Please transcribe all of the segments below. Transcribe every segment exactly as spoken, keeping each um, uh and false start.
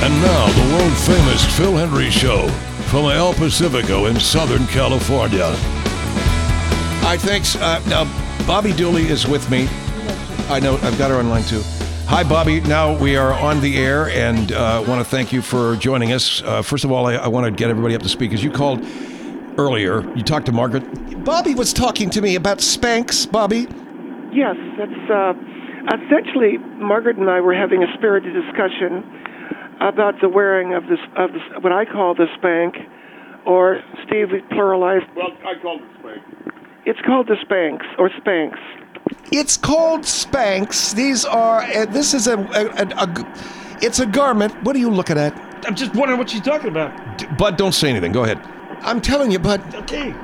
And now, the world-famous Phil Hendrie Show from El Pacifico in Southern California. All right, thanks. Uh, now, Bobby Dooley is with me. I know, I've got her online too. Hi, Bobby. Now we are on the air, and I uh, want to thank you for joining us. Uh, first of all, I, I want to get everybody up to speak. As you called earlier, you talked to Margaret. Bobby was talking to me about Spanx, Bobby. Yes, that's uh, essentially, Margaret and I were having a spirited discussion about the wearing of this, of this, what I call the Spank, or Steve, we pluralized. Well, I call it Spank. It's called the Spanx, or Spanx. It's called Spanx. These are, uh, this is a, a, a, a, it's a garment. What are you looking at? I'm just wondering what she's talking about. D- Bud, don't say anything. Go ahead. I'm telling you, Bud. Okay.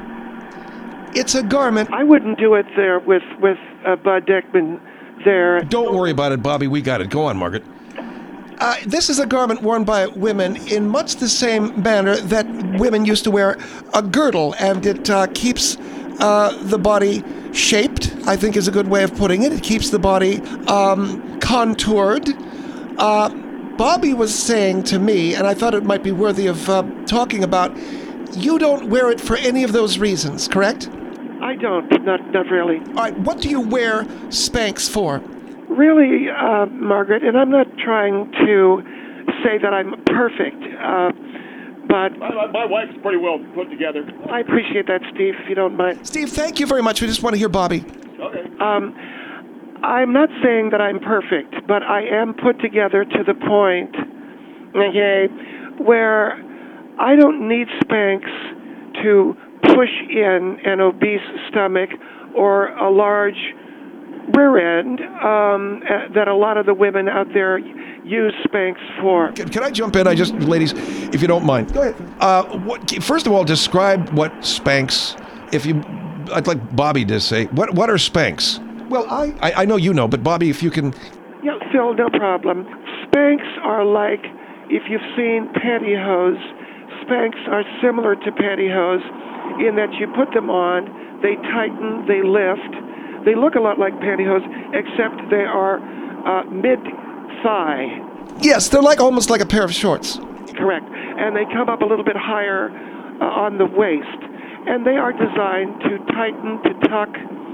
It's a garment. I wouldn't do it there with, with uh, Bud Deckman there. Don't worry about it, Bobby. We got it. Go on, Margaret. Uh, this is a garment worn by women in much the same manner that women used to wear a girdle, and it uh, keeps uh, the body shaped, I think is a good way of putting it. It keeps the body um, contoured. Uh, Bobby was saying to me, and I thought it might be worthy of uh, talking about, you don't wear it for any of those reasons, correct? I don't, not, not really. All right, what do you wear Spanx for? Really, uh, Margaret, and I'm not trying to say that I'm perfect, uh, but... My, my wife's pretty well put together. I appreciate that, Steve, if you don't mind. Steve, thank you very much. We just want to hear Bobby. Okay. Um, I'm not saying that I'm perfect, but I am put together to the point, okay, where I don't need Spanx to push in an obese stomach or a large rear end um, uh, that a lot of the women out there use Spanx for. Can, can I jump in? I just, ladies, if you don't mind. Go ahead. Uh, what, first of all, describe what Spanx, if you, I'd like Bobby to say, what what are Spanx? Well, I... I, I know you know, but Bobby, if you can... Yeah, Phil, no problem. Spanx are like, if you've seen pantyhose, Spanx are similar to pantyhose in that you put them on, they tighten, they lift. They look a lot like pantyhose, except they are uh, mid-thigh. Yes, they're like almost like a pair of shorts. Correct. And they come up a little bit higher uh, on the waist. And they are designed to tighten, to tuck,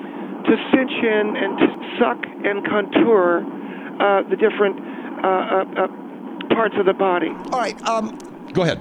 to cinch in, and to suck and contour uh, the different uh, uh, uh, parts of the body. All right, um... Go ahead.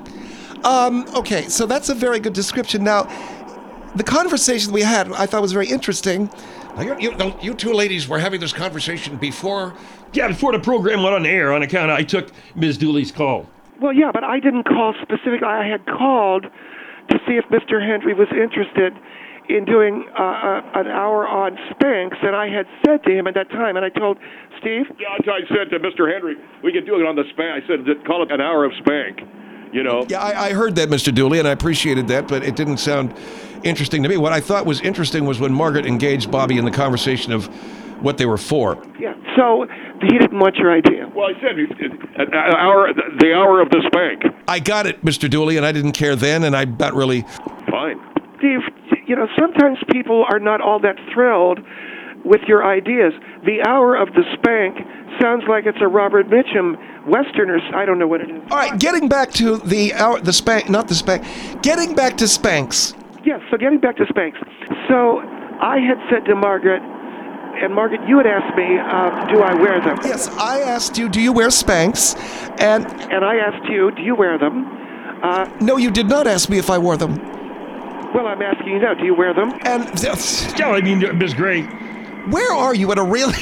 Um, okay, so that's a very good description. Now, the conversation we had, I thought was very interesting. Now, you, you, you two ladies were having this conversation before... Yeah, before the program went on the air, on account I took Miz Dooley's call. Well, yeah, but I didn't call specifically. I had called to see if Mister Hendrie was interested in doing uh, uh, an hour on Spanx, and I had said to him at that time, and I told Steve... Yeah, I said to Mister Hendrie, we could do it on the Spank. I said, call it an hour of Spank, you know? Yeah, I, I heard that, Mister Dooley, and I appreciated that, but it didn't sound interesting to me. What I thought was interesting was when Margaret engaged Bobby in the conversation of what they were for. Yeah, so he didn't want your idea. Well, I said an hour, the hour of the Spank. I got it, Mister Dooley, and I didn't care then, and I'm not really... Fine. Steve, you know, sometimes people are not all that thrilled with your ideas. The hour of the Spank sounds like it's a Robert Mitchum Western, or I don't know what it is. All right, getting back to the hour, the Spank, not the Spank, getting back to Spanx. Yes, so getting back to Spanx. So I had said to Margaret, and Margaret, you had asked me, uh, do I wear them? Yes, I asked you, do you wear Spanx? And And I asked you, do you wear them? Uh, no, you did not ask me if I wore them. well, I'm asking you now, do you wear them? And Yeah, I mean, Miz Gray. where are you at a rail?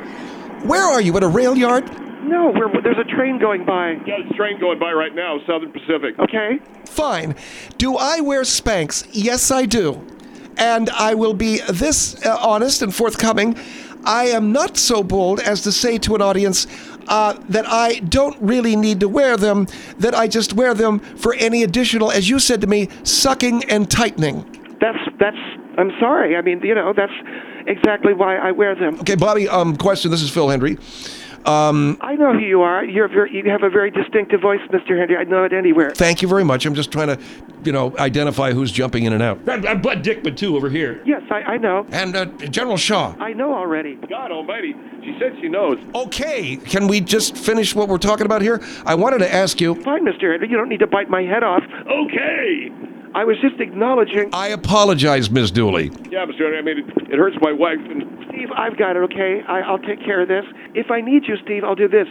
Where are you at a rail yard? No, we're, there's a train going by, Yeah, there's a train going by right now, Southern Pacific. okay? Fine. Do I wear Spanx? Yes, I do. And I will be this uh, honest and forthcoming. I am not so bold as to say to an audience uh, that I don't really need to wear them, that I just wear them for any additional, as you said to me, sucking and tightening. That's, that's, I'm sorry. I mean, you know, that's exactly why I wear them. Okay, Bobby, um, question, this is Phil Hendrie. Um, I know who you are. You're very, you have a very distinctive voice, Mister Henry. I'd know it anywhere. thank you very much. I'm just trying to, you know, identify who's jumping in and out. I'm, I'm Bud Dickman, too, over here. Yes, I, I know. And uh, General Shaw. I know already. God almighty. She said she knows. Okay, can we just finish what we're talking about here? I wanted to ask you. Fine, Mister Henry. You don't need to bite my head off. Okay. I was just acknowledging. I apologize, Miss Dooley. Yeah, Mister Henry, I mean, it, it hurts my wife. And Steve, I've got it, okay? I, I'll take care of this. If I need you, Steve, I'll do this.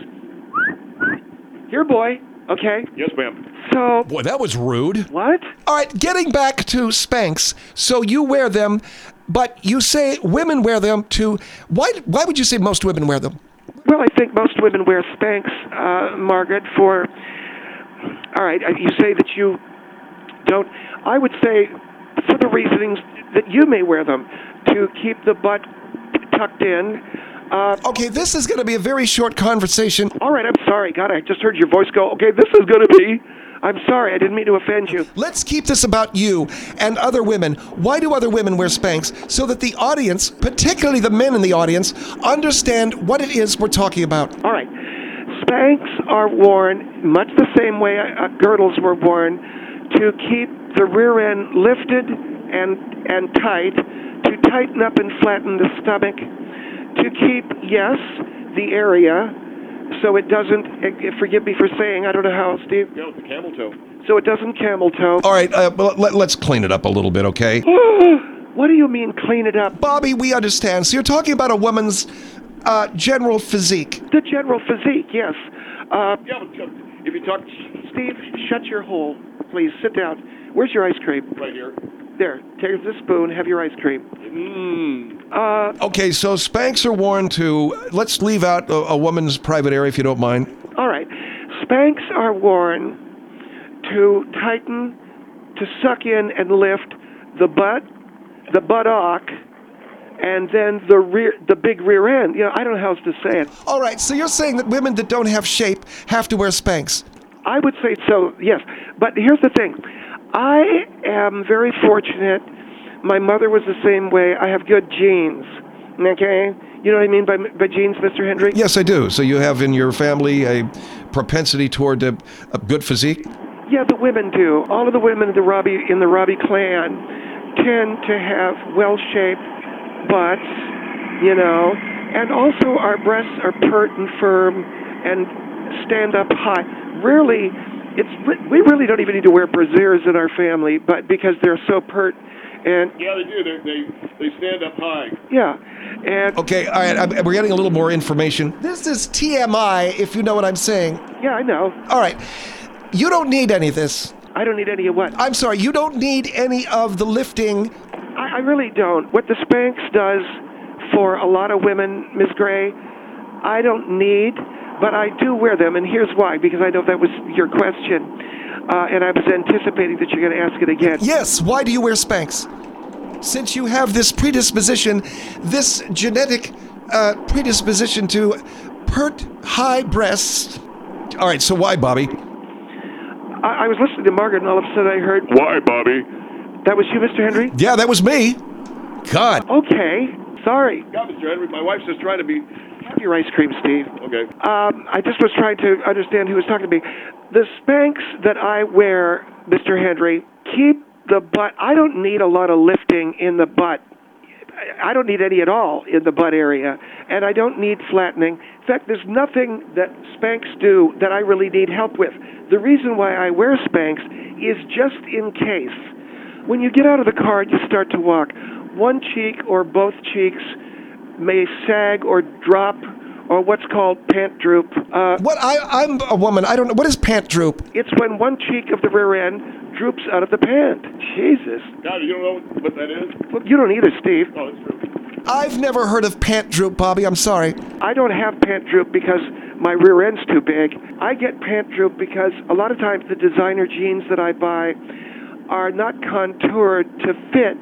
Here, boy. Okay? yes, ma'am. So, Boy, that was rude. what? All right, getting back to Spanx. So you wear them, but you say women wear them to. Why? Why would you say most women wear them? Well, I think most women wear Spanx, uh, Margaret, for... All right, uh, you say that you don't... I would say for the reasonings that you may wear them, to keep the butt tucked in. Uh, Okay, this is going to be a very short conversation. all right, I'm sorry. God, I just heard your voice go, okay, this is going to be... I'm sorry, I didn't mean to offend you. Let's keep this about you and other women. Why do other women wear Spanx? So that the audience, particularly the men in the audience, understand what it is we're talking about. All right. Spanx are worn much the same way uh, girdles were worn to keep the rear end lifted and and tight, to tighten up and flatten the stomach, to keep, yes, the area so it doesn't, uh, forgive me for saying, I don't know how, Steve, Yeah, with the camel toe. so it doesn't camel toe. All right, uh, well, let, let's clean it up a little bit, okay? What do you mean clean it up? Bobby, we understand. So you're talking about a woman's uh, general physique. The general physique, yes. Uh, Yeah, but uh, if you talk Steve, shut your hole. Please, sit down. Where's your ice cream? right here. There, take the spoon, have your ice cream. Mmm. Uh, Okay, so Spanx are worn to, let's leave out a, a woman's private area if you don't mind. all right. Spanx are worn to tighten, to suck in and lift the butt, the buttock, and then the rear, the big rear end. You know, I don't know how else to say it. All right, so you're saying that women that don't have shape have to wear Spanx. I would say so, yes. But here's the thing. I am very fortunate. My mother was the same way. I have good genes, okay? You know what I mean by, by genes, Mister Hendry? Yes, I do. So you have in your family a propensity toward a, a good physique? Yeah, the women do. All of the women in the Robbie, in the Robbie clan tend to have well-shaped butts, you know, and also our breasts are pert and firm and stand up high. Rarely, it's we really don't even need to wear brassieres in our family, but because they're so pert and Yeah, they do. They're, they they stand up high. yeah, and Okay, all right, I'm- we're getting a little more information. This is T M I, if you know what I'm saying. yeah, I know. All right, you don't need any of this. I don't need any of what. I'm sorry, you don't need any of the lifting. I, I really don't. What the Spanx does for a lot of women, Miss Gray, I don't need, but I do wear them, and here's why, because I know that was your question, uh, and I was anticipating that you're going to ask it again. Yes, why do you wear Spanx? Since you have this predisposition, this genetic uh, predisposition to pert high breasts. All right, so why, Bobby? I, I was listening to Margaret, and all of a sudden I heard, Why, Bobby? that was you, Mister Henry? Yeah, that was me. God. Okay, sorry. Yeah, Mister Henry, my wife's just trying to be... Have your ice cream, Steve. Okay. Um, I just was trying to understand who was talking to me. The Spanx that I wear, Mister Henry, keep the butt. I don't need a lot of lifting in the butt. I don't need any at all in the butt area, and I don't need flattening. In fact, there's nothing that Spanx do that I really need help with. The reason why I wear Spanx is just in case. When you get out of the car and you start to walk, one cheek or both cheeks may sag or drop, or what's called pant droop. Uh, What? I, I'm a woman. I don't know. What is pant droop? it's when one cheek of the rear end droops out of the pant. Jesus. God, you don't know what that is? Well, you don't either, Steve. Oh, that's true. I've never heard of pant droop, Bobby. I'm sorry. I don't have pant droop because my rear end's too big. I get pant droop because a lot of times the designer jeans that I buy are not contoured to fit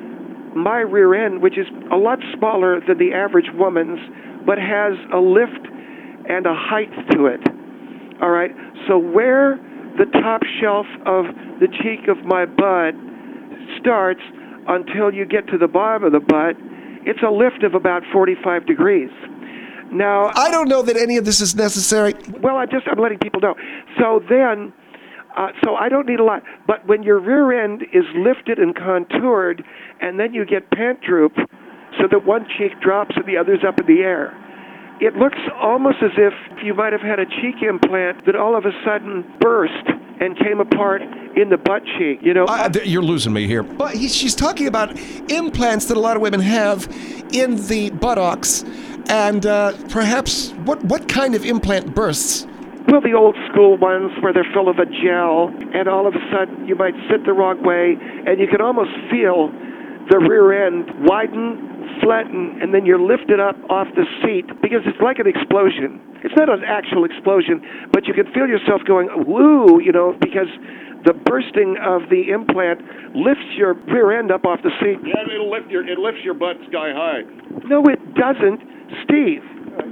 my rear end, which is a lot smaller than the average woman's, but has a lift and a height to it. All right? So where the top shelf of the cheek of my butt starts until you get to the bottom of the butt, it's a lift of about forty-five degrees. Now, I don't know that any of this is necessary. well, I just I'm letting people know. So then, uh, so I don't need a lot. But when your rear end is lifted and contoured, and then you get pant droop, so that one cheek drops and the other's up in the air, it looks almost as if you might have had a cheek implant that all of a sudden burst and came apart in the butt cheek. You know, I, th- you're losing me here. But he, she's talking about implants that a lot of women have in the buttocks, and uh, perhaps what what kind of implant bursts? well, the old school ones where they're full of a gel, and all of a sudden you might sit the wrong way, and you can almost feel the rear end widen, flatten, and then you're lifted up off the seat because it's like an explosion. It's not an actual explosion, but you can feel yourself going, woo, you know, because the bursting of the implant lifts your rear end up off the seat. Yeah, it'll lift your it lifts your butt sky high. No, it doesn't, Steve.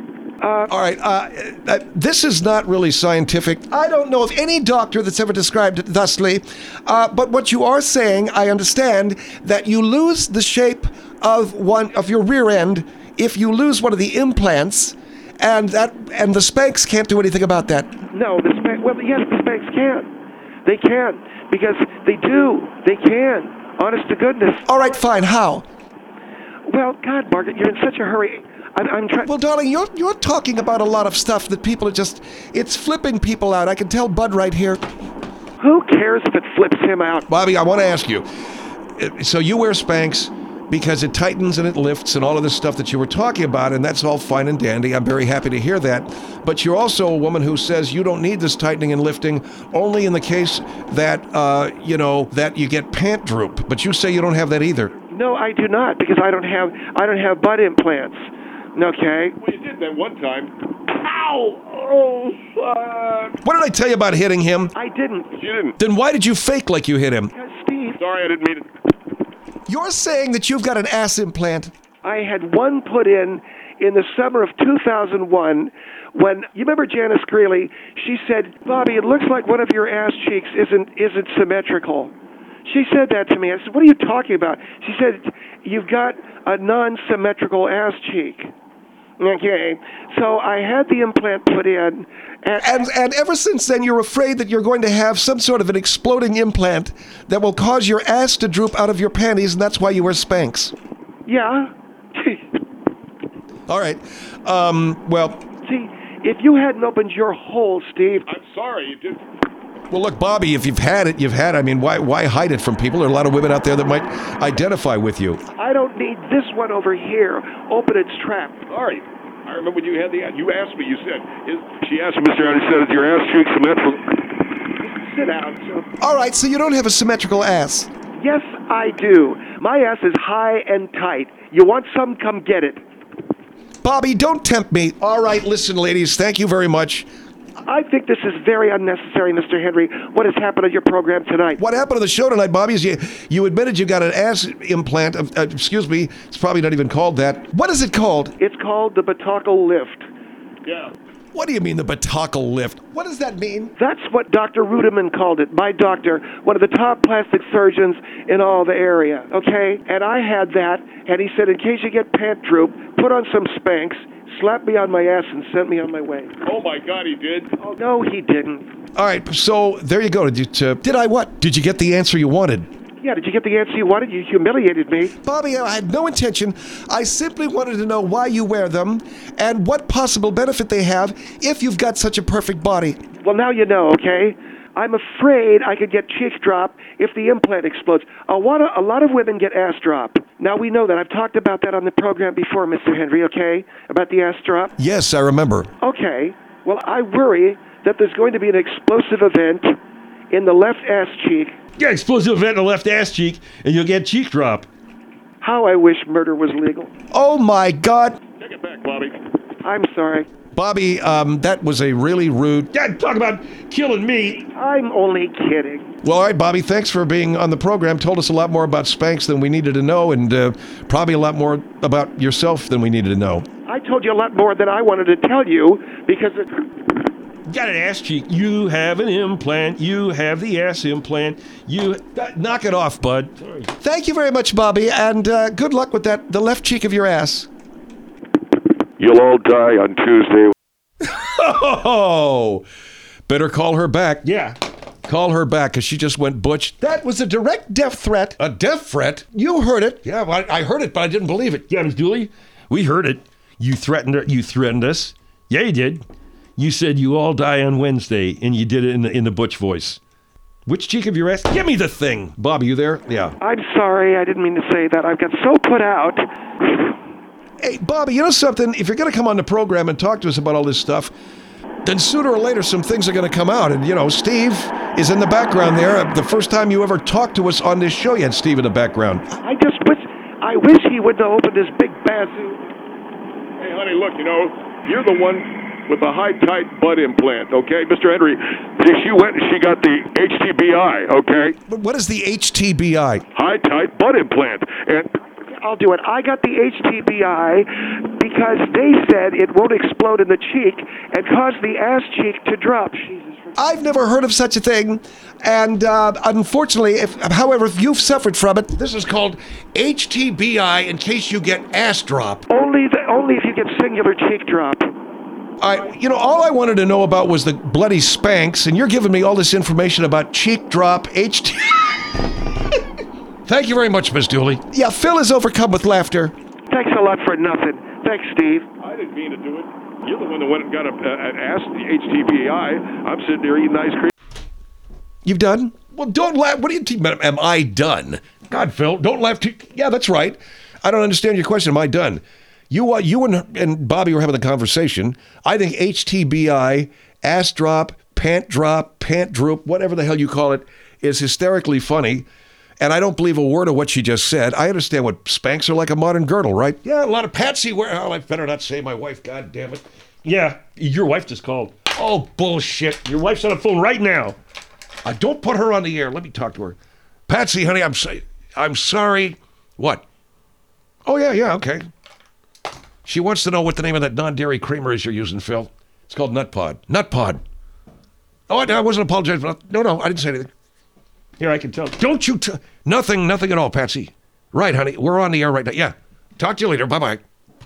Uh, All right, uh, uh, this is not really scientific. I don't know of any doctor that's ever described it thusly, uh, but what you are saying, I understand, that you lose the shape of one of your rear end if you lose one of the implants, and that and the Spanx can't do anything about that. no, the Spanx, well, yes, the Spanx can. They can, because they do. They can. Honest to goodness. All right, fine. How? Well, God, Margaret, you're in such a hurry. I'm, I'm trying. Well, darling, you're you're talking about a lot of stuff that people are just, it's flipping people out. I can tell Bud right here. Who cares if it flips him out? Bobby, I want to ask you. uh, So you wear Spanx because it tightens and it lifts and all of this stuff that you were talking about, and that's all fine and dandy. I'm very happy to hear that. But you're also a woman who says you don't need this tightening and lifting only in the case that, uh, you know, that you get pant droop. But you say you don't have that either. No, I do not, because I don't have I don't have butt implants. Okay. Well, you did that one time. Ow! Oh, fuck. What did I tell you about hitting him? I didn't. You didn't. Then why did you fake like you hit him? Because, Steve, Sorry, I didn't mean it. You're saying that you've got an ass implant. I had one put in in the summer of two thousand one when, you remember Janice Greeley? She said, Bobby, it looks like one of your ass cheeks isn't isn't symmetrical. She said that to me. I said, what are you talking about? She said, you've got a non-symmetrical ass cheek. Okay, so I had the implant put in, and, And, and ever since then, you're afraid that you're going to have some sort of an exploding implant that will cause your ass to droop out of your panties, and that's why you wear Spanx. yeah. All right. Um, well, See, if you hadn't opened your hole, Steve, I'm sorry, you did. well, look, Bobby, if you've had it, you've had it. I mean, why why hide it from people? There are a lot of women out there that might identify with you. I don't need this one over here. Open its trap. Sorry. I remember when you had the you asked me. You said is, she asked Mister Henry said is your ass cheek symmetrical? Sit down. So, All right, so you don't have a symmetrical ass. yes, I do. My ass is high and tight. You want some? Come get it. Bobby, don't tempt me. All right, listen, ladies, thank you very much. I think this is very unnecessary, Mister Henry. What has happened on your program tonight? What happened to the show tonight, Bobby, is you, you admitted you got an ass implant. Uh, uh, excuse me, it's probably not even called that. What is it called? It's called the Batacle Lift. Yeah. What do you mean, the Batacle lift? What does that mean? That's what Doctor Ruderman called it. My doctor, one of the top plastic surgeons in all the area. Okay, and I had that, and he said, in case you get pant droop, put on some Spanx, slap me on my ass, and sent me on my way. Oh my God, he did. Oh no, he didn't. All right, so there you go. Did you, uh, Did I what? did you get the answer you wanted? Yeah, did you get the answer you wanted? You humiliated me. Bobby, I had no intention. I simply wanted to know why you wear them and what possible benefit they have if you've got such a perfect body. Well, now you know, okay? I'm afraid I could get cheek drop if the implant explodes. A lot of, a lot of women get ass drop. Now we know that. I've talked about that on the program before, Mister Henry, okay? About the ass drop. Yes, I remember. Okay. Well, I worry that there's going to be an explosive event in the left ass cheek. Yeah, explosive event in the left ass cheek, and you'll get cheek drop. How I wish murder was legal. Oh my God. Take it back, Bobby. I'm sorry. Bobby, um, that was a really rude... Yeah, talk about killing me. I'm only kidding. Well, all right, Bobby, thanks for being on the program. Told us a lot more about Spanx than we needed to know, and uh, probably a lot more about yourself than we needed to know. I told you a lot more than I wanted to tell you because it... Got an ass cheek. You have an implant. You have the ass implant. You uh, knock it off, bud. Sorry. Thank you very much, Bobby, and uh, good luck with that, the left cheek of your ass. You'll all die on Tuesday. Oh, better call her back. Yeah. Call her back because she just went butch. That was a direct death threat. A death threat? You heard it. Yeah, well, I, I heard it, but I didn't believe it. Yeah, Miss Dooley, we heard it. You threatened her. You threatened us. Yeah, you did. You said you all die on Wednesday, and you did it in the, in the butch voice. Which cheek of your ass? Give me the thing. Bobby, you there? Yeah. I'm sorry, I didn't mean to say that. I've got so put out. Hey, Bobby, you know something? If you're going to come on the program and talk to us about all this stuff, then sooner or later some things are going to come out. And, you know, Steve is in the background there. The first time you ever talked to us on this show, you had Steve in the background. I just wish, I wish he wouldn't have opened his big bazoo. Hey, honey, look, you know, you're the one with the high-tight butt implant, okay? Mister Henry, she went and she got the H T B I, okay? But what is the H T B I? High-tight butt implant. And I'll do it. I got the H T B I because they said it won't explode in the cheek and cause the ass cheek to drop. Jesus. I've never heard of such a thing, and uh, unfortunately, if, however, if you've suffered from it, This is called H T B I in case you get ass drop. Only the, only if you get singular cheek drop. I, you know, all I wanted to know about was the bloody Spanx, and you're giving me all this information about cheek drop, H T. Thank you very much, Miss Dooley. yeah, Phil is overcome with laughter. Thanks a lot for nothing. Thanks, Steve. I didn't mean to do it. You're the one that went and got a, uh, an ass, the H T B I. I'm sitting there eating ice cream. You've done? Well, don't laugh. What do you think? Am I done? God, Phil, don't laugh. Too- yeah, that's right. I don't understand your question. Am I done? You, uh, you and, and Bobby were having the conversation. I think H T B I, ass drop, pant drop, pant droop, whatever the hell you call it, is hysterically funny. And I don't believe a word of what she just said. I understand what Spanx are like a modern girdle, right? Yeah, a lot of Patsy wear. Oh, I better not say my wife. God damn it. Yeah, your wife just called. Oh, bullshit. Your wife's on the phone right now. Uh, don't put her on the air. Let me talk to her. Patsy, honey, I'm so- I'm sorry. What? Oh, yeah, yeah, okay. She wants to know what the name of that non-dairy creamer is you're using, Phil. It's called Nut Pod. Nut Pod. Oh, I, I wasn't apologizing for that. No, no, I didn't say anything. Here, I can tell. Don't you... T- nothing, nothing at all, Patsy. Right, honey. We're on the air right now. Yeah. Talk to you later. Bye-bye.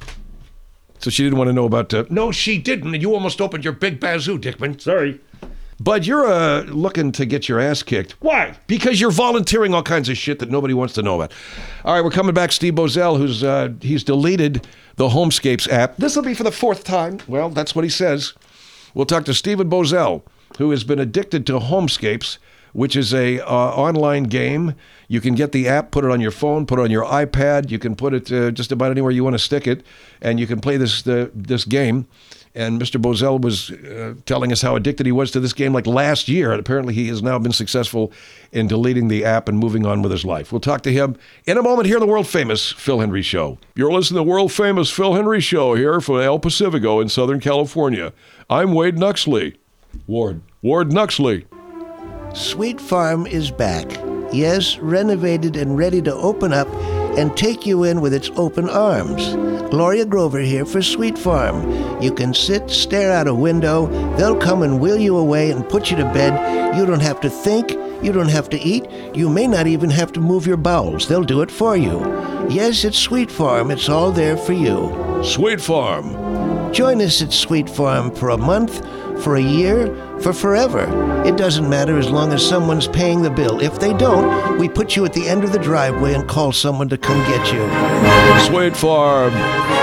So she didn't want to know about... Uh, no, she didn't. And you almost opened your big bazoo, Dickman. Sorry. Bud, you're uh, looking to get your ass kicked. Why? Because you're volunteering all kinds of shit that nobody wants to know about. All right, we're coming back. Steve Bozell, who's uh, he's deleted the Homescapes app. This will be for the fourth time. Well, that's what he says. We'll talk to Stephen Bozell, who has been addicted to Homescapes, which is a uh, online game. You can get the app, put it on your phone, put it on your iPad. You can put it uh, just about anywhere you want to stick it, and you can play this uh, this game. And Mister Bozell was uh, telling us how addicted he was to this game like last year, and apparently he has now been successful in deleting the app and moving on with his life. We'll talk to him in a moment here on the world-famous Phil Henry Show. You're listening to the world-famous Phil Henry Show here from El Pacifico in Southern California. I'm Wade Nuxley. Ward. Ward Nuxley. Sweet Farm is back. Yes, renovated and ready to open up and take you in with its open arms. Gloria Grover here for Sweet Farm. You can sit, stare out a window, they'll come and wheel you away and put you to bed. You don't have to think, you don't have to eat, you may not even have to move your bowels. They'll do it for you. Yes, it's Sweet Farm, it's all there for you. Sweet Farm. Join us at Sweet Farm for a month, for a year, for forever. It doesn't matter as long as someone's paying the bill. If they don't, we put you at the end of the driveway and call someone to come get you. Sweet Farm.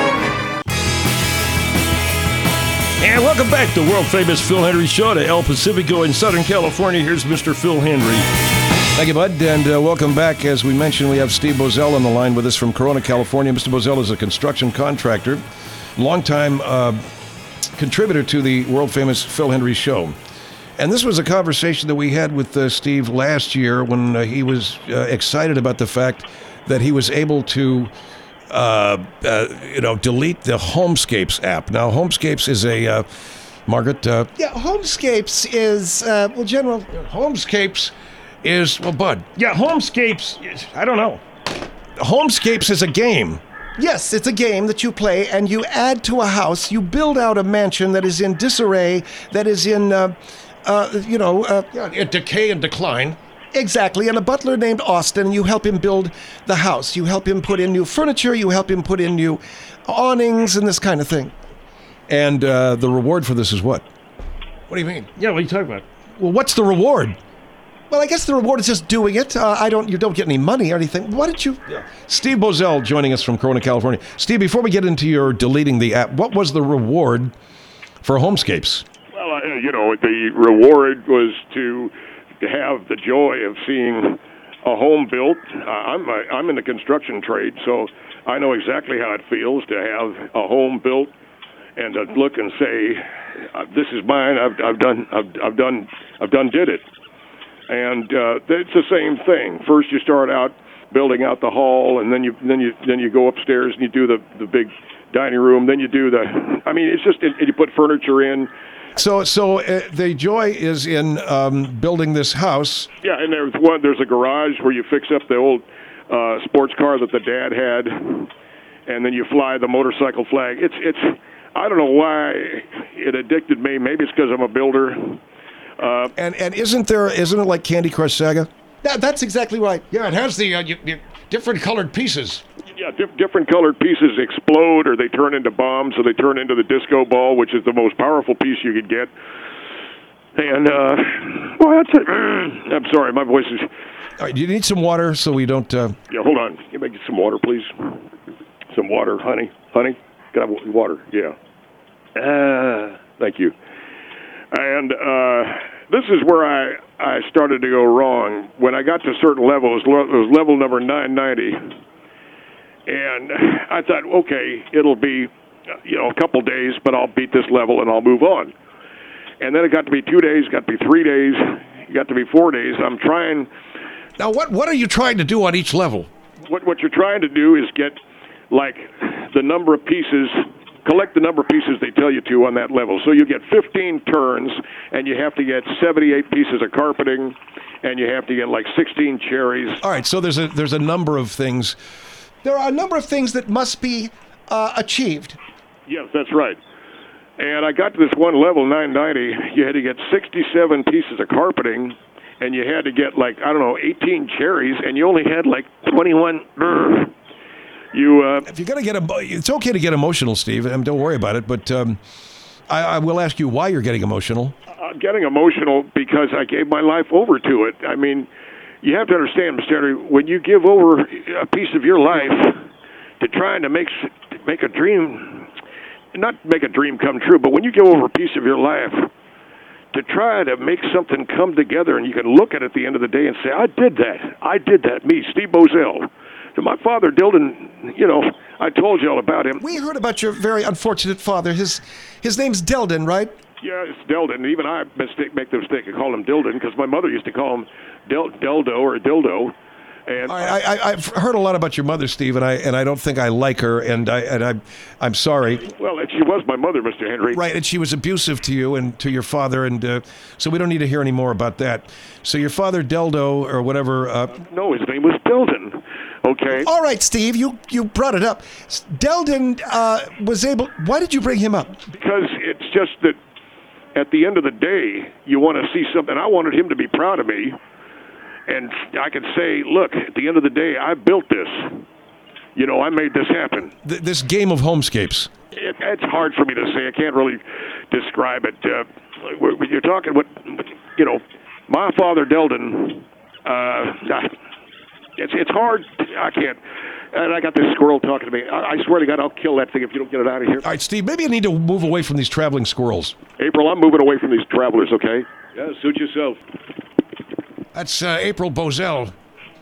And welcome back to world famous Phil Henry Show to El Pacifico in Southern California. Here's Mister Phil Henry. Thank you, Bud, and uh, welcome back. As we mentioned, we have Steve Bozell on the line with us from Corona, California. Mister Bozell is a construction contractor, longtime uh, contributor to the world-famous Phil Henry Show. And this was a conversation that we had with uh, Steve last year when uh, he was uh, excited about the fact that he was able to uh, uh, you know, delete the Homescapes app. Now, Homescapes is a... Uh, Margaret? Uh, Yeah, Homescapes is, uh, well, General... Homescapes is... Well, Bud. Yeah, Homescapes, I don't know. Homescapes is a game. Yes, it's a game that you play, and you add to a house. You build out a mansion that is in disarray, that is in, uh, uh, you know... Uh, Yeah, decay and decline. Exactly, and a butler named Austin, and you help him build the house. You help him put in new furniture, you help him put in new awnings and this kind of thing. And uh, the reward for this is what? What do you mean? Yeah, what are you talking about? Well, what's the reward? Well, I guess the reward is just doing it. Uh, I don't. You don't get any money or anything. Why did you? Steve Bozell joining us from Corona, California. Steve, before we get into your deleting the app, what was the reward for Homescapes? Well, uh, you know, the reward was to have the joy of seeing a home built. Uh, I'm a, I'm in the construction trade, so I know exactly how it feels to have a home built and to look and say, uh, "This is mine. I've I've done I've I've done I've done did it." And uh, it's the same thing. First, you start out building out the hall, and then you then you then you go upstairs and you do the the big dining room. Then you do the. I mean, it's just and you put furniture in. So, so uh, the joy is in um, building this house. Yeah, and there's one. There's a garage where you fix up the old uh, sports car that the dad had, and then you fly the motorcycle flag. It's it's. I don't know why it addicted me. Maybe it's because I'm a builder. Uh, And and isn't there isn't it like Candy Crush Saga? That, that's exactly right. Yeah, it has the uh, you, you, different colored pieces. yeah, di- different colored pieces explode, or they turn into bombs, or they turn into the disco ball, which is the most powerful piece you could get. And uh, well, that's it. I'm sorry, my voice is. All right, do you need some water so we don't? Uh... Yeah, hold on. Can you make some water, please? Some water, honey. Honey, can I have water? Yeah. Uh, thank you. And uh, this is where I, I started to go wrong. When I got to certain levels, it was level number nine ninety. And I thought, okay, it'll be, you know, a couple days, but I'll beat this level and I'll move on. And then it got to be two days, got to be three days, it got to be four days. I'm trying. Now, what what are you trying to do on each level? What, what you're trying to do is get, like, the number of pieces. Collect the number of pieces they tell you to on that level. So you get fifteen turns, and you have to get seventy-eight pieces of carpeting, and you have to get like sixteen cherries. All right, so there's a there's a number of things. There are a number of things that must be uh, achieved. Yes, that's right. And I got to this one level, nine ninety. You had to get sixty-seven pieces of carpeting, and you had to get like, I don't know, eighteen cherries, and you only had like twenty-one. Brr. You, uh, If you're gonna get, emo- it's okay to get emotional, Steve. Um, don't worry about it. But um, I, I will ask you why you're getting emotional. I'm getting emotional because I gave my life over to it. I mean, you have to understand, Mister Henry, when you give over a piece of your life to trying to make make a dream, not make a dream come true, but when you give over a piece of your life to try to make something come together, and you can look at it at the end of the day and say, I did that. I did that. Me, Steve Bozell. To my father, Dildon, you know, I told you all about him. We heard about your very unfortunate father. His his name's Deldon, right? Yeah, it's Deldon. Even I mistake, make the mistake of calling him Dildon because my mother used to call him Del, Deldo or Dildo. And All right, I, I, I've heard a lot about your mother, Steve, and I and I don't think I like her, and I and I I'm sorry. Well, and she was my mother, Mister Henry. Right, and she was abusive to you and to your father, and uh, so we don't need to hear any more about that. So your father, Deldo, or whatever. Uh, No, his name was Deldon. Okay. All right, Steve, you, you brought it up. Deldon uh, was able. Why did you bring him up? Because it's just that at the end of the day, you want to see something. I wanted him to be proud of me. And I could say, look, at the end of the day, I built this. You know, I made this happen. th- this game of Homescapes. It, it's hard for me to say. I can't really describe it. Uh, when you're talking what, you know, my father, Deldon, uh, it's it's hard. I can't. And I got this squirrel talking to me. I, I swear to God, I'll kill that thing if you don't get it out of here. All right, Steve, maybe I need to move away from these traveling squirrels. April, I'm moving away from these travelers, okay? Yeah, suit yourself. That's uh, April Bozell.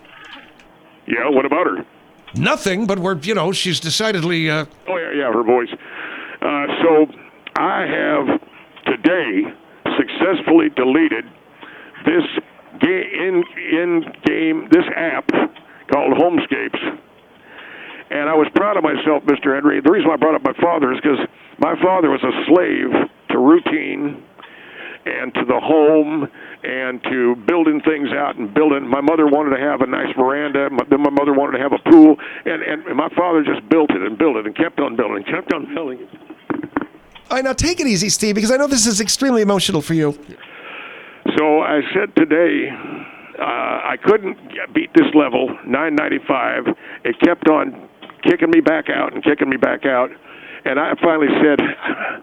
Yeah, what about her? Nothing, but we're, you know, she's decidedly... Uh, Oh, yeah, yeah, her voice. Uh, so I have today successfully deleted this ga- in in game this app called Homescapes, and I was proud of myself, Mister Henry. The reason why I brought up my father is because my father was a slave to routine and to the home and to building things out and building. My mother wanted to have a nice veranda. My, then my mother wanted to have a pool, and, and, and my father just built it and built it and kept on building, kept on building it. All right, now take it easy, Steve, because I know this is extremely emotional for you. So I said today, uh, I couldn't beat this level, nine ninety-five. It kept on kicking me back out and kicking me back out. And I finally said,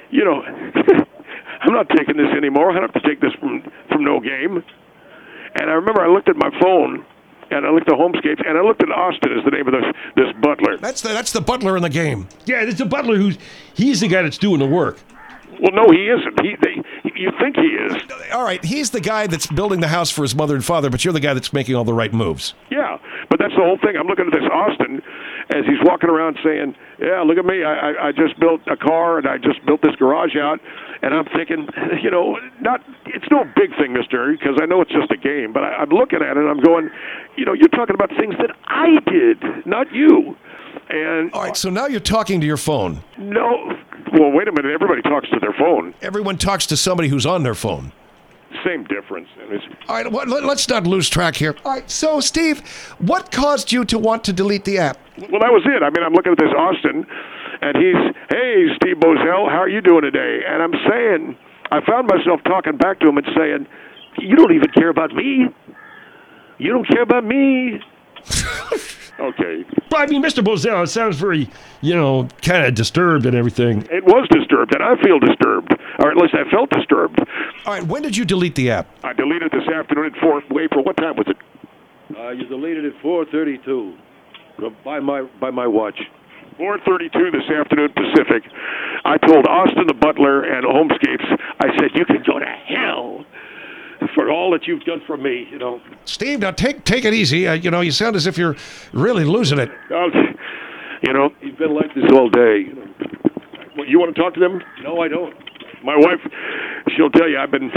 you know, I'm not taking this anymore. I don't have to take this from, from No Game. And I remember I looked at my phone, and I looked at Homescapes, and I looked at Austin as the name of this this butler. That's the that's the butler in the game. Yeah, it's a butler who's he's the guy that's doing the work. Well, no, he isn't. He, they, you think he is? All right, he's the guy that's building the house for his mother and father, but you're the guy that's making all the right moves. Yeah, but that's the whole thing. I'm looking at this Austin as he's walking around saying, "Yeah, look at me. I, I, I just built a car, and I just built this garage out." And I'm thinking, you know, not it's no big thing, Mister because I know it's just a game. But I, I'm looking at it, and I'm going, you know, you're talking about things that I did, not you. And All right, so now you're talking to your phone. no, well, wait a minute. Everybody talks to their phone. Everyone talks to somebody who's on their phone. Same difference. And it's, All right, well, let- let's not lose track here. All right, so Steve, what caused you to want to delete the app? Well, that was it. I mean, I'm looking at this Austin, and he's, hey, Steve Bozell, how are you doing today? And I'm saying, I found myself talking back to him and saying, you don't even care about me. You don't care about me. Okay. But I mean, Mister Bozell, it sounds very, you know, kind of disturbed and everything. It was disturbed, and I feel disturbed, or at least I felt disturbed. All right, when did you delete the app? I deleted this afternoon at four. April, what time was it? Uh, you deleted at four thirty-two by my by my watch. four thirty-two this afternoon Pacific. I told Austin the butler and Homescapes, I said, you can go to hell for all that you've done for me, you know. Steve, now take take it easy. Uh, you know, you sound as if you're really losing it. Uh, you know, You've been like this all day. You know. well, you want to talk to them? No, I don't. My wife, she'll tell you I've been...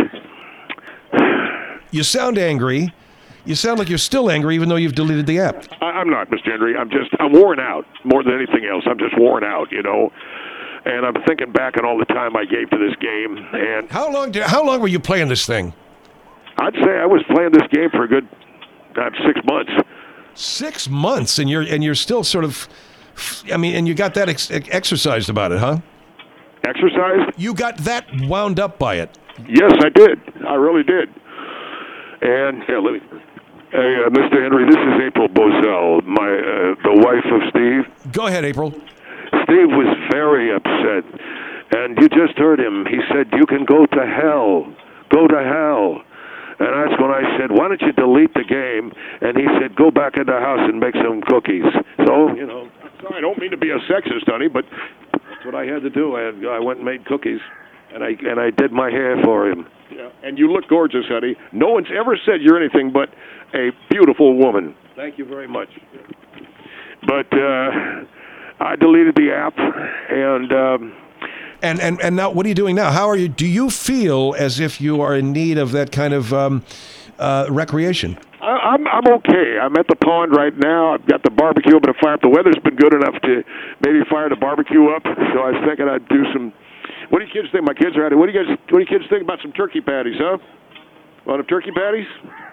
You sound angry. You sound like you're still angry even though you've deleted the app. I, I'm not, Mister Henry. I'm just, I'm worn out more than anything else. I'm just worn out, you know. And I'm thinking back on all the time I gave to this game. And How long did, how long were you playing this thing? I'd say I was playing this game for a good uh, six months. Six months, and you're and you're still sort of, I mean, and you got that ex- exercised about it, huh? Exercise? You got that wound up by it. Yes, I did. I really did. And yeah, let me. Hey, uh, Mister Henry, this is April Bozell, my uh, the wife of Steve. Go ahead, April. Steve was very upset, and you just heard him. He said, "You can go to hell. Go to hell." And that's when I said, "Why don't you delete the game?" And he said, "Go back in the house and make some cookies." So, you know, sorry, I don't mean to be a sexist, honey, but that's what I had to do. I, had, I went and made cookies, and I and I did my hair for him. Yeah, and you look gorgeous, honey. No one's ever said you're anything but a beautiful woman. Thank you very much. But uh, I deleted the app, and um, And and and now, what are you doing now? How are you? Do you feel as if you are in need of that kind of um, uh, recreation? I, I'm I'm okay. I'm at the pond right now. I've got the barbecue. I'm going to fire up. The weather's been good enough to maybe fire the barbecue up. So I was thinking I'd do some. What do you kids think? My kids are at it. What do you guys? What do you kids think about some turkey patties, huh? Want of turkey patties?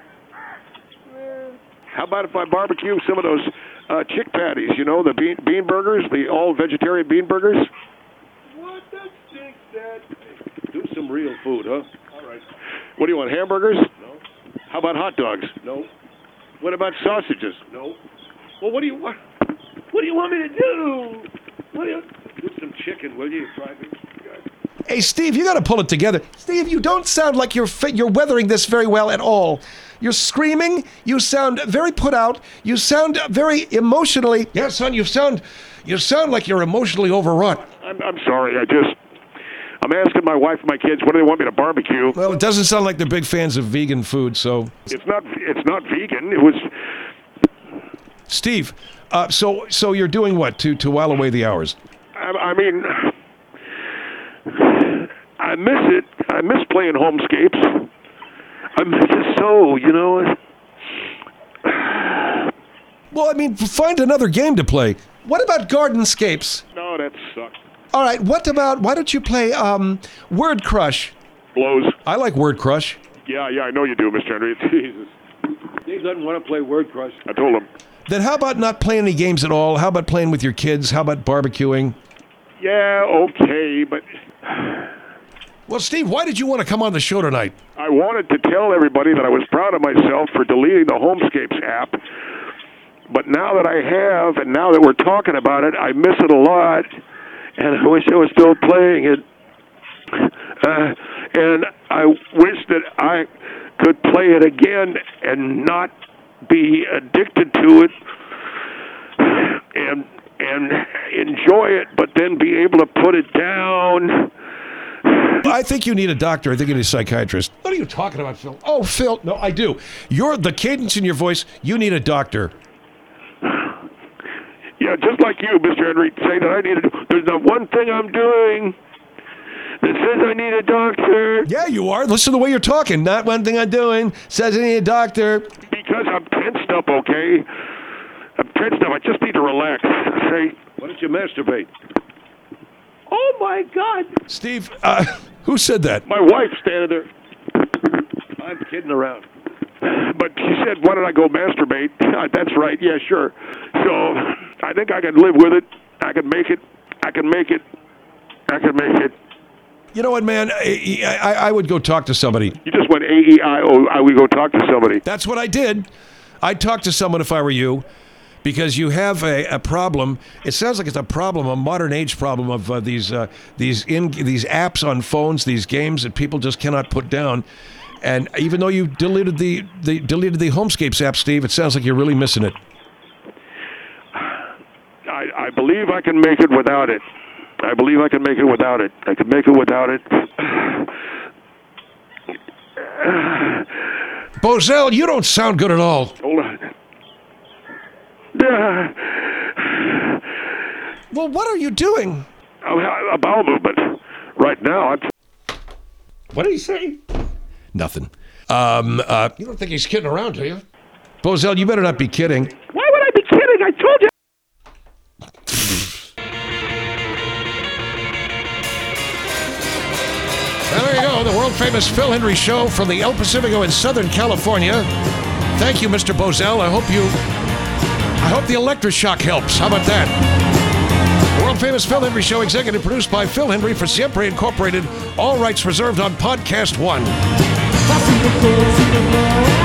How about if I barbecue some of those uh, chick patties? You know, the bean bean burgers, the all vegetarian bean burgers. What the stick, Dad? Do some real food, huh? All right. What do you want? Hamburgers? No. How about hot dogs? No. What about sausages? No. Well, what do you want? What do you want me to do? What do you? Do some chicken, will you? Try me. Hey, Steve, you got to pull it together. Steve, you don't sound like you're fi- you're weathering this very well at all. You're screaming. You sound very put out. You sound very emotionally. Yeah, son, you sound you sound like you're emotionally overwrought. I'm, I'm sorry. I just. I'm asking my wife and my kids, what do they want me to barbecue? Well, it doesn't sound like they're big fans of vegan food, so. It's not. It's not vegan. It was. Steve, uh, so so you're doing what to to while away the hours? I, I mean, I miss it. I miss playing Homescapes. I miss it so. You know. Well, I mean, find another game to play. What about Gardenscapes? No, that sucked. All right. What about? Why don't you play um, Word Crush? Blows. I like Word Crush. Yeah, yeah, I know you do, Mister Henry. Jesus. Dave doesn't want to play Word Crush. I told him. Then how about not playing any games at all? How about playing with your kids? How about barbecuing? Yeah, okay, but Well, Steve, why did you want to come on the show tonight? I wanted to tell everybody that I was proud of myself for deleting the Homescapes app. But now that I have, and now that we're talking about it, I miss it a lot, and I wish I was still playing it. Uh, and I wish that I could play it again and not be addicted to it and and enjoy it, but then be able to put it down. I think you need a doctor. I think you need a psychiatrist. What are you talking about, Phil? Oh, Phil. No, I do. You're the cadence in your voice. You need a doctor. Yeah, just like you, Mister Henry, say that I need to. There's not one thing I'm doing that says I need a doctor. Yeah, you are. Listen to the way you're talking. Not one thing I'm doing says I need a doctor. Because I'm tensed up, okay? I'm tensed up. I just need to relax. Say, Why don't you masturbate? oh my God. Steve, uh, who said that? My wife's standing there. I'm kidding around. But she said, why don't I go masturbate? That's right. Yeah, sure. So I think I can live with it. I can make it. I can make it. I can make it. You know what, man? I, I, I would go talk to somebody. You just went A E I O. I would go talk to somebody. That's what I did. I'd talk to someone if I were you, because you have a, a problem. It sounds like it's a problem, a modern age problem of uh, these uh, these in these apps on phones, these games that people just cannot put down. And even though you deleted the, the deleted the Homescapes app, Steve, it sounds like you're really missing it. I, I believe I can make it without it. I believe I can make it without it. I can make it without it. Bozell, you don't sound good at all. Hold on. Well, what are you doing? A bowel movement. Right now, I'm... What did he say? Nothing. Um, uh, you don't think he's kidding around, do you? Bozell, you better not be kidding. Why would I be kidding? I told you. Well, there you go, the world-famous Phil Hendry Show from the El Pacifico in Southern California. Thank you, Mister Bozell. I hope you... I hope the electroshock helps. How about that? The world-famous Phil Hendry Show, executive produced by Phil Hendry for Siempre Incorporated. All rights reserved on Podcast One.